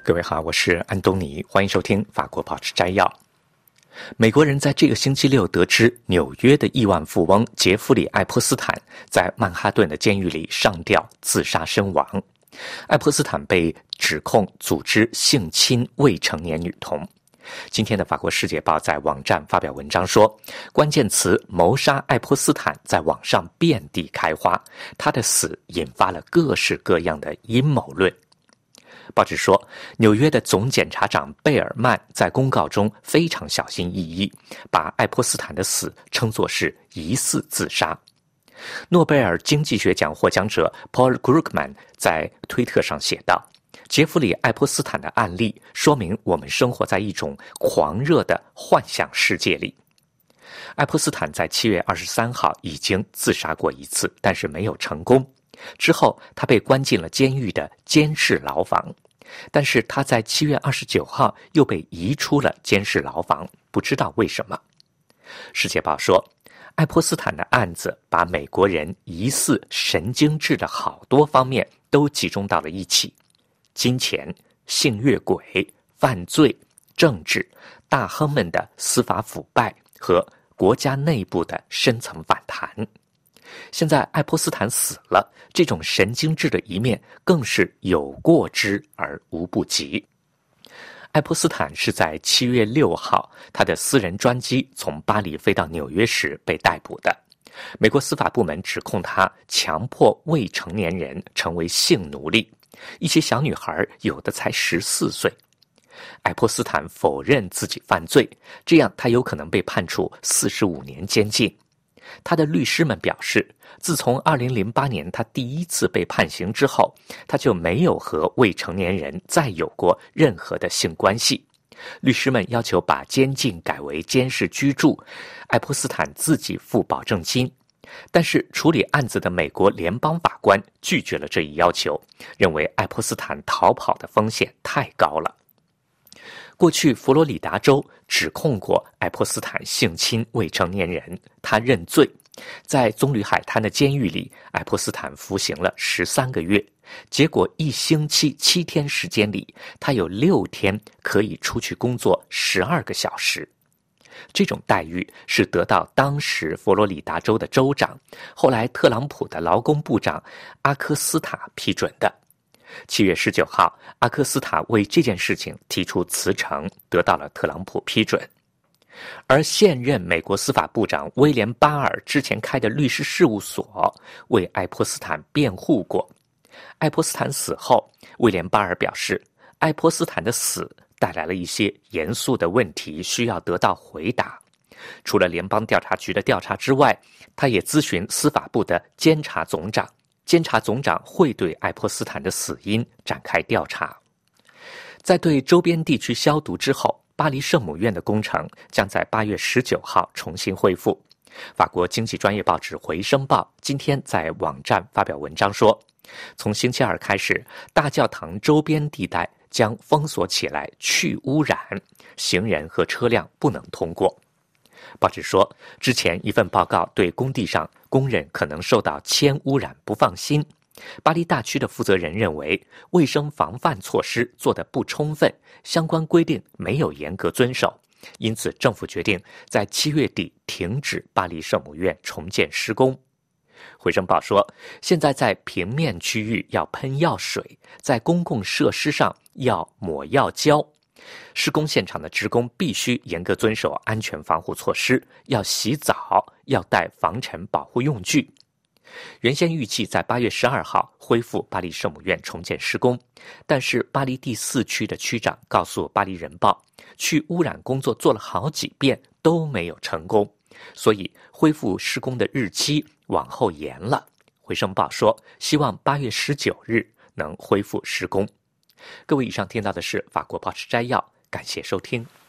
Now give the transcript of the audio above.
各位好，我是安东尼，欢迎收听法国报纸摘要。美国人在这个星期六得知纽约的亿万富翁杰弗里·爱泼斯坦在曼哈顿的监狱里上吊自杀身亡。爱泼斯坦被指控组织性侵未成年女童。今天的法国《世界报》在网站发表文章说，关键词谋杀爱泼斯坦在网上遍地开花，他的死引发了各式各样的阴谋论。报纸说，纽约的总检察长贝尔曼在公告中非常小心翼翼，把爱泼斯坦的死称作是疑似自杀。诺贝尔经济学奖获奖者 Paul Krugman 在推特上写道，杰弗里·爱泼斯坦的案例说明我们生活在一种狂热的幻想世界里。爱泼斯坦在7月23号已经自杀过一次，但是没有成功。之后他被关进了监狱的监视牢房，但是他在7月29号又被移出了监视牢房，不知道为什么。世界报说，爱泼斯坦的案子把美国人疑似神经质的好多方面都集中到了一起：金钱、性越轨、犯罪、政治、大亨们的司法腐败和国家内部的深层反弹。现在爱泼斯坦死了，这种神经质的一面更是有过之而无不及。爱泼斯坦是在7月6号，他的私人专机从巴黎飞到纽约时被逮捕的。美国司法部门指控他强迫未成年人成为性奴隶，一些小女孩有的才14岁。爱泼斯坦否认自己犯罪，这样他有可能被判处45年监禁。他的律师们表示，自从2008年他第一次被判刑之后，他就没有和未成年人再有过任何的性关系。律师们要求把监禁改为监视居住，爱泼斯坦自己付保证金。但是处理案子的美国联邦法官拒绝了这一要求，认为爱泼斯坦逃跑的风险太高了。过去佛罗里达州指控过爱泼斯坦性侵未成年人，他认罪。在棕榈海滩的监狱里，爱泼斯坦服刑了13个月，结果1星期7天时间里，他有6天可以出去工作12个小时。这种待遇是得到当时佛罗里达州的州长，后来特朗普的劳工部长阿科斯塔批准的。7月19号，阿科斯塔为这件事情提出辞呈，得到了特朗普批准。而现任美国司法部长威廉·巴尔之前开的律师事务所为爱泼斯坦辩护过。爱泼斯坦死后，威廉·巴尔表示，爱泼斯坦的死带来了一些严肃的问题，需要得到回答。除了联邦调查局的调查之外，他也咨询司法部的监察总长，监察总长会对爱泼斯坦的死因展开调查。在对周边地区消毒之后，巴黎圣母院的工程将在8月19号重新恢复。法国经济专业报纸《回声报》今天在网站发表文章说，从星期二开始，大教堂周边地带将封锁起来，去污染，行人和车辆不能通过。报纸说，之前一份报告对工地上工人可能受到铅污染不放心。巴黎大区的负责人认为，卫生防范措施做得不充分，相关规定没有严格遵守，因此政府决定在7月底停止巴黎圣母院重建施工。回声报说，现在在平面区域要喷药水，在公共设施上要抹药胶。施工现场的职工必须严格遵守安全防护措施，要洗澡，要带防尘保护用具。原先预计在8月12号恢复巴黎圣母院重建施工，但是巴黎第4区的区长告诉巴黎人报，去污染工作做了好几遍都没有成功，所以恢复施工的日期往后延了。回声报说，希望8月19日能恢复施工。各位，以上听到的是法国报纸摘要，感谢收听。